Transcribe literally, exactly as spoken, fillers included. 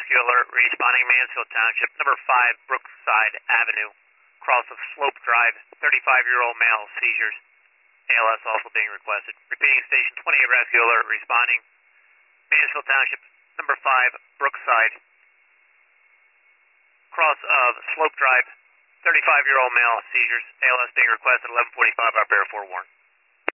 rescue alert responding Mansfield Township, number five Brookside Avenue, cross of Slope Drive, thirty-five-year-old male, seizures. A L S also being requested. Repeating station twenty-eight rescue alert responding Mansfield Township, number five Brookside, cross of Slope Drive, thirty-five-year-old male, seizures. A L S being requested, eleven forty-five, our bear forewarned.